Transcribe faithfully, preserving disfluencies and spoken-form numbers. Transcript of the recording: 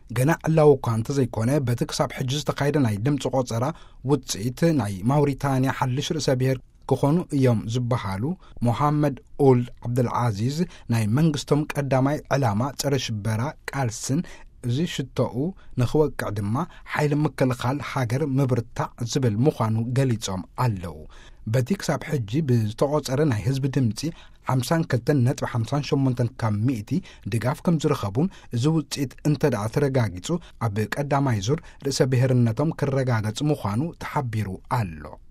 ገና ዕላው እኳ እንተዘይኮነ በቲ ክሳብ ሕጂ ዝተኻየደ ናይ ድምፂ ቆፀራ ውፅኢት ናይ ማውሪታንያ ሓልሽ ርእሰ ብሔር ክኾኑ እዮም ዝበሃሉ ሞሐመድ ኦልድ ዓብድልዓዚዝ ናይ መንግስቶም ቀዳማይ ዕላማ ፀረ ሽበራ ቃልስን እዚ ሽቶኡ ንኽወቅዕ ድማ ሓይሊ ምክልኻል ሃገር ምብርታዕ ዝብል ምዃኑ ገሊፆም ኣለዉ በቲ ክሳብ ሕጂ ብዝተቖፀረ ናይ ህዝቢ ድምፂ ሓምሳ ወክልተ ነጥቢ ሓምሳ ሸሞንተ ካብ ሚእቲ ድጋፍ ከም ዝረኸቡን እዚ ውፅኢት እንተ ደኣ ተረጋጊፁ ኣብ ቀዳማይ ዙር ርእሰ ብሔርነቶም ክረጋገፅ ምዃኑ ተሓቢሩ ኣሎ